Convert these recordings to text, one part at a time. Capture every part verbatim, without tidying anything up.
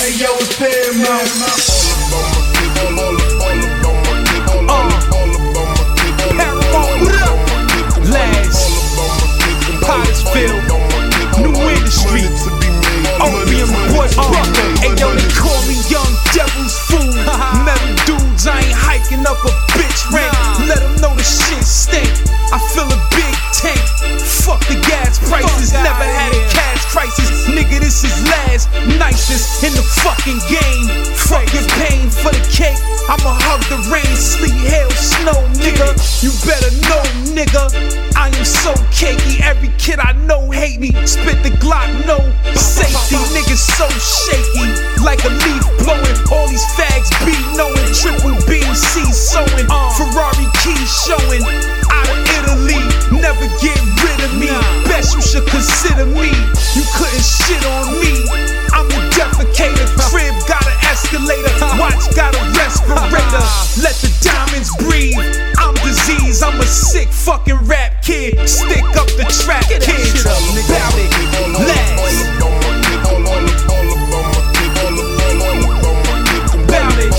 Hey yo, it's Paramount. Uh, Paramount, what up? Last, Pottersville, New Industry, Opium Boy Brother. Hey yo, they call me Young Devil's Fool. Metal dudes, I ain't hiking up a bitch rank. Let them know the shit stink. I feel a big tank. Fuck the gas prices, never had a cash crisis. Nigga, this is last, nicest in the fucking game. Fuck your pain for the cake. I'ma hug the rain, sleet, hail, snow, nigga. You better know, nigga. I am so cakey, every kid I know hate me. Spit the Glock, no safety. Niggas so shaky, like a leaf blowing. All these fags be knowing. Triple B M C sewing, Ferrari keys showing. Out of Italy, never get rid of me. Best you should consider me. You couldn't shit on me. I'm the defecator. Crib got an escalator. Watch got a respirator. Let the diamonds breathe. I'm disease. I'm a sick fucking rap kid. Stick up the trap kids. Bout it. Last. Bout it.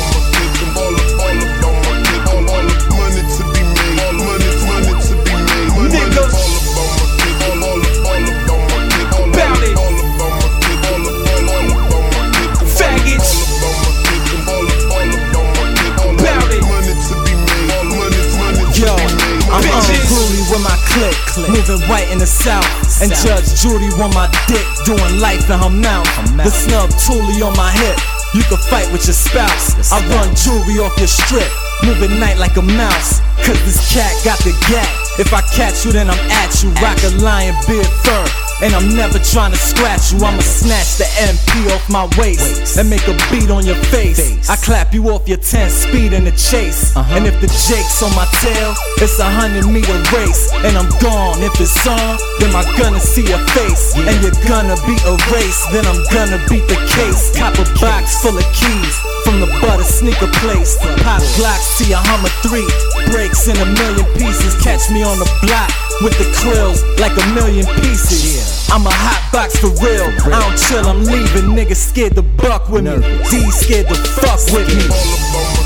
I'm unruly with my click, moving white in the south. And Judge Judy want my dick, doing life in her mouth. The snub Thule on my hip, you can fight with your spouse. I run jewelry off your strip, moving night like a mouse. Cause this cat got the gap. If I catch you, then I'm at you. Rock a lion beard fur, and I'm never trying to scratch you. I'ma snatch the M P off my waist and make a beat on your face. I clap you off your ten speed in the chase. uh-huh. And if the Jake's on my tail, it's a hundred meter race. And I'm gone. If it's on, then I'm gonna see your face. And you're gonna be erased. Then I'm gonna beat the case. Cop a box full of keys from the butter sneaker place. Pop Glocks to your Hummer three, breaks in a million pieces. Catch me on the block with the krills like a million pieces. I'm a hot box for real. I don't chill, I'm leaving. Niggas scared to buck with me. D scared to fuck with me.